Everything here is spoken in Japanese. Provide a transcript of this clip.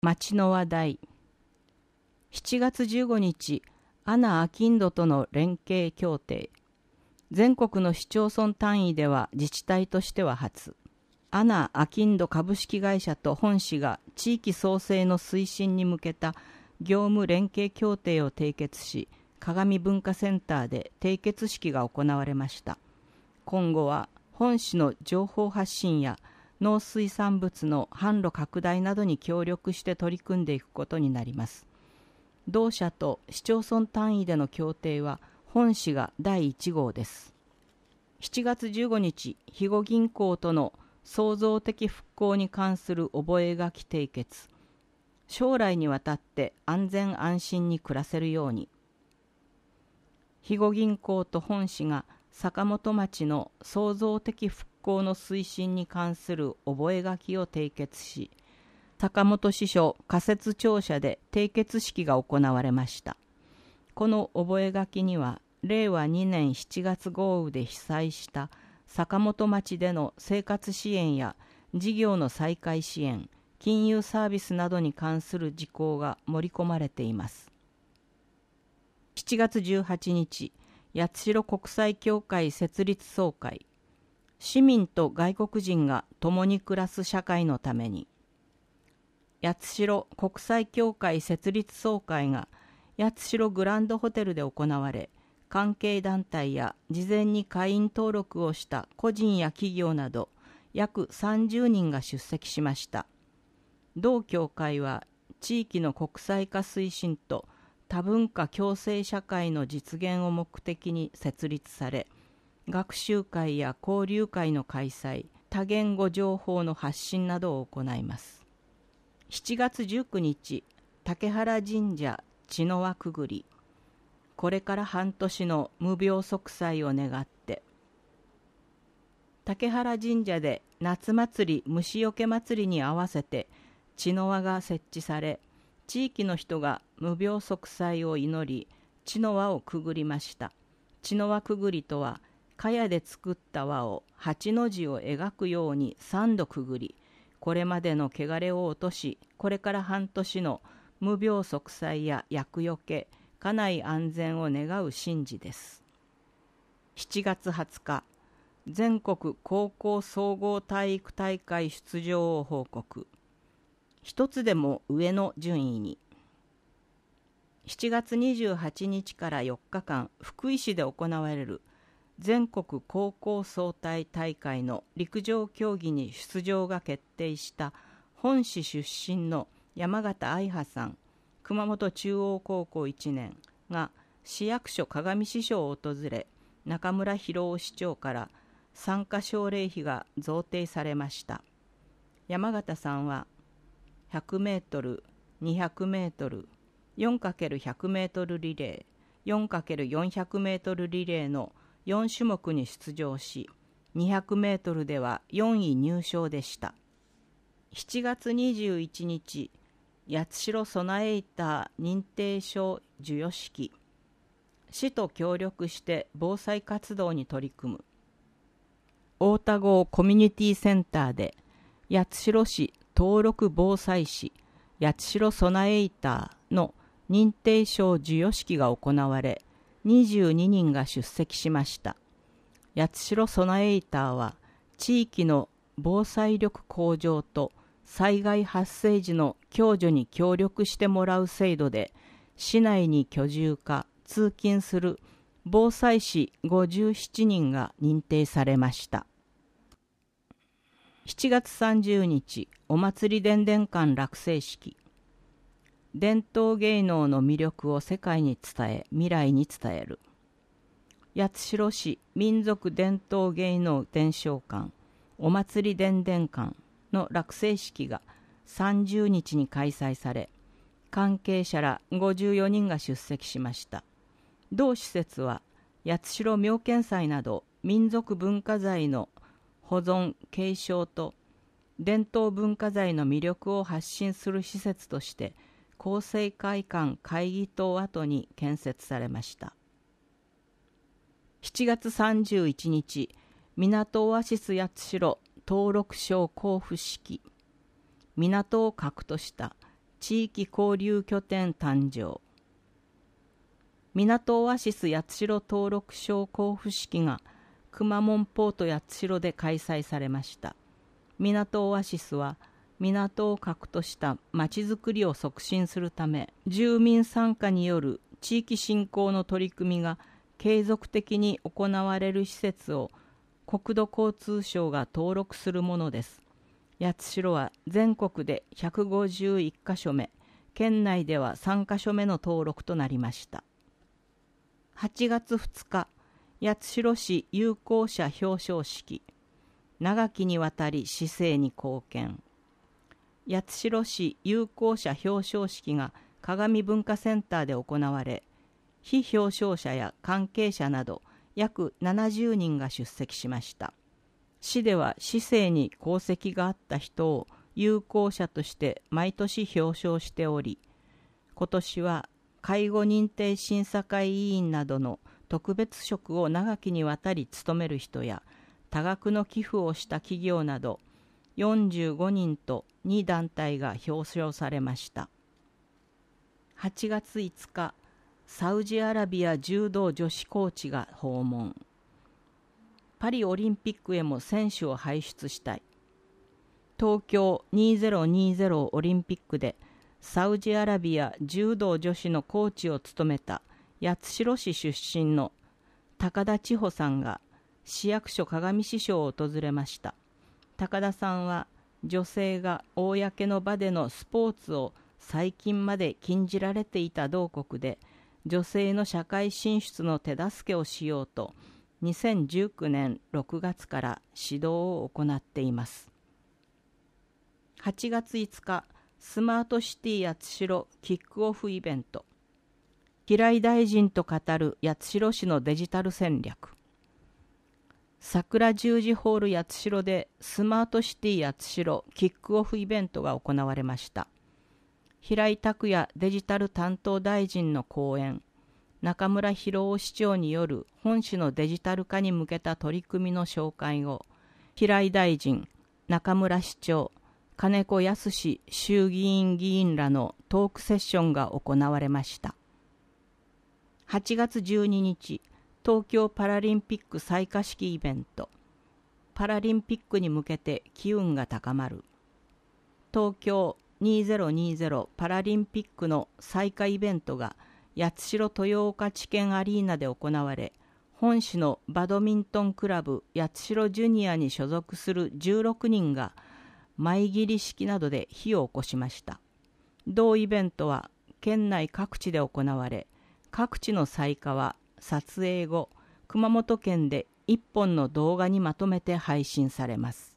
町の話題。7月15日、阿那阿金土との連携協定。全国の市町村単位では自治体としては初。阿那阿金土株式会社と本市が地域創生の推進に向けた業務連携協定を締結し、鏡文化センターで締結式が行われました。今後は本市の情報発信や農水産物の販路拡大などに協力して取り組んでいくことになります。同社と市町村単位での協定は本市が第1号です。7月15日、肥後銀行との創造的復興に関する覚書締結。将来にわたって安全安心に暮らせるように。肥後銀行と本市が坂本町の創造的復興の推進に関する覚書を締結し、坂本支所仮設庁舎で締結式が行われました。この覚書には、令和2年7月豪雨で被災した坂本町での生活支援や事業の再開支援、金融サービスなどに関する事項が盛り込まれています。7月18日、八代国際協会設立総会。市民と外国人が共に暮らす社会のために。八代国際協会設立総会が八代グランドホテルで行われ、関係団体や事前に会員登録をした個人や企業など約30人が出席しました。同協会は地域の国際化推進と多文化共生社会の実現を目的に設立され、学習会や交流会の開催、多言語情報の発信などを行います。7月19日、竹原神社茅の輪くぐり。これから半年の無病息災を願って。竹原神社で夏祭り虫よけ祭りに合わせて茅の輪が設置され、地域の人が無病息災を祈り、茅の輪をくぐりました。茅の輪くぐりとは、茅で作った輪を8の字を描くように3度くぐり、これまでの汚れを落とし、これから半年の無病息災や厄除け、家内安全を願う神事です。7月20日、全国高校総合体育大会出場を報告。一つでも上の順位に。7月28日から4日間、福井市で行われる全国高校総体大会の陸上競技に出場が決定した本市出身の山形愛葉さん、熊本中央高校1年が市役所鏡支所を訪れ、中村博夫市長から参加奨励費が贈呈されました。山形さんは100メートル、200メートル、4×100 メートルリレー、4×400 メートルリレーの4種目に出場し、200メートルでは4位入賞でした。7月21日、八代ソナエイター認定証授与式。市と協力して防災活動に取り組む。太田郷コミュニティセンターで八代市登録防災士八代ソナエイターの認定証授与式が行われ、22人が出席しました。八代ソナエイターは地域の防災力向上と災害発生時の共助に協力してもらう制度で、市内に居住か通勤する防災士57人が認定されました。7月30日、お祭り伝々館落成式。伝統芸能の魅力を世界に伝え、未来に伝える。八代市民族伝統芸能伝承館お祭り伝々館の落成式が30日に開催され、関係者ら54人が出席しました。同施設は八代妙見祭など民族文化財の保存・継承と伝統文化財の魅力を発信する施設として厚生会館会議棟跡に建設されました。7月31日、港オアシス八代登録証交付式。港を核とした地域交流拠点誕生。港オアシス八代登録証交付式がくまモンポート八代で開催されました。港オアシスは港を核としたまちづくりを促進するため、住民参加による地域振興の取り組みが継続的に行われる施設を国土交通省が登録するものです。八代は全国で151カ所目、県内では3カ所目の登録となりました。8月2日、八代市有効者表彰式。長きにわたり市政に貢献。八代市有効者表彰式が鏡文化センターで行われ、非表彰者や関係者など約70人が出席しました。市では市政に功績があった人を有効者として毎年表彰しており、今年は介護認定審査会委員などの特別職を長きにわたり務める人や、多額の寄付をした企業など45人と2団体が表彰されました。8月5日、サウジアラビア柔道女子コーチが訪問。パリオリンピックへも選手を輩出したい。東京2020オリンピックでサウジアラビア柔道女子のコーチを務めた八代市出身の高田千穂さんが市役所鏡支所を訪れました。高田さんは女性が公の場でのスポーツを最近まで禁じられていた同国で女性の社会進出の手助けをしようと2019年6月から指導を行っています。8月5日、スマートシティ八代キックオフイベント。平井大臣と語る八代市のデジタル戦略。桜十字ホール八代でスマートシティ八代キックオフイベントが行われました。平井卓也デジタル担当大臣の講演、中村博夫市長による本市のデジタル化に向けた取り組みの紹介を、平井大臣、中村市長、金子康衆議院議員らのトークセッションが行われました。8月12日、東京パラリンピック採火式イベント。パラリンピックに向けて機運が高まる。東京2020パラリンピックの採火イベントが八代豊岡地検アリーナで行われ、本市のバドミントンクラブ八代ジュニアに所属する16人が舞切り式などで火を起こしました。同イベントは県内各地で行われ、各地の採火は撮影後、熊本県で1本の動画にまとめて配信されます。